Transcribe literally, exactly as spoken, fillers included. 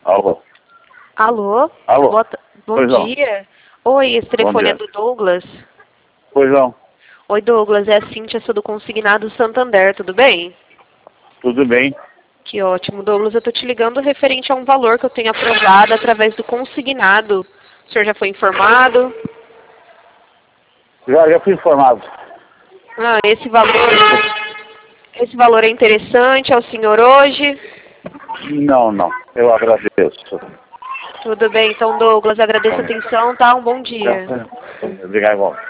Alô? Alô? Alô? Boa ta- Bom Pois não. dia. Oi, esse telefone dia. é do Douglas? Pois não. Oi, Douglas, é a Cíntia, sou do Consignado Santander, tudo bem? Tudo bem? Que ótimo, Douglas. Eu tô te ligando referente a um valor que eu tenho aprovado através do Consignado. O senhor já foi informado? Já, já fui informado. Ah, esse valor... Esse valor é interessante ao senhor hoje? Não, não. Eu agradeço. Tudo bem, então, Douglas, agradeço a atenção, tá? Um bom dia. Obrigado, irmão.